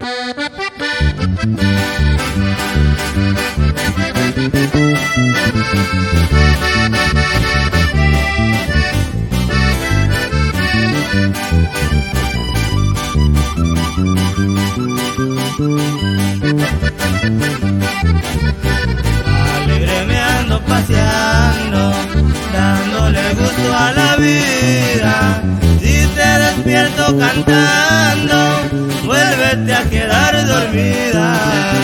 Alegre me ando paseando, dándole gusto a la vida. Si te despierto cantando, vuélvete a quedar dormida.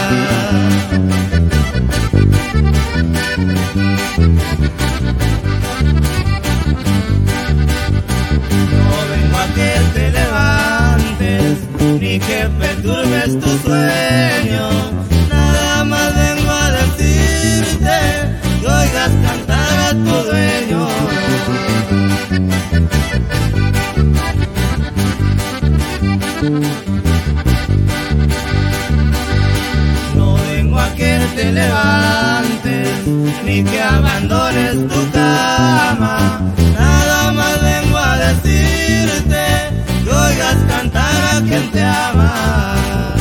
No vengo a que te levantes, ni que perturbes tu sueño. Nada más vengo a decirte que oigas cantar a tu dueño. No vengo a que te levantes, ni que abandones tu cama. Nada más vengo a decirte que oigas cantar a quien te ama.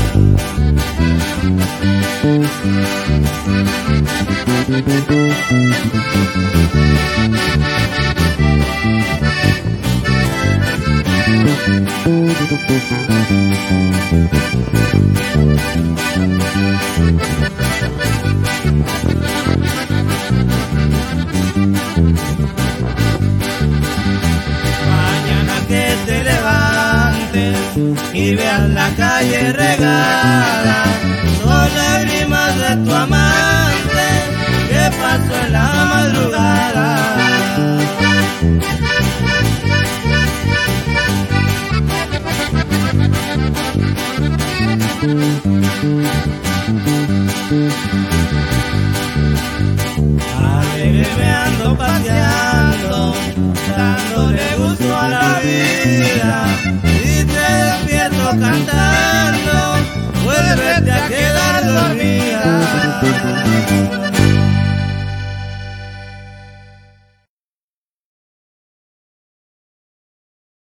Mañana que te levantes y veas la calle regada, son lágrimas de tu amante que pasó en la madrugada. Alegre me ando paseando, dándole gusto a la vida. Si te despierto cantando, vuélvete a quedar dormida.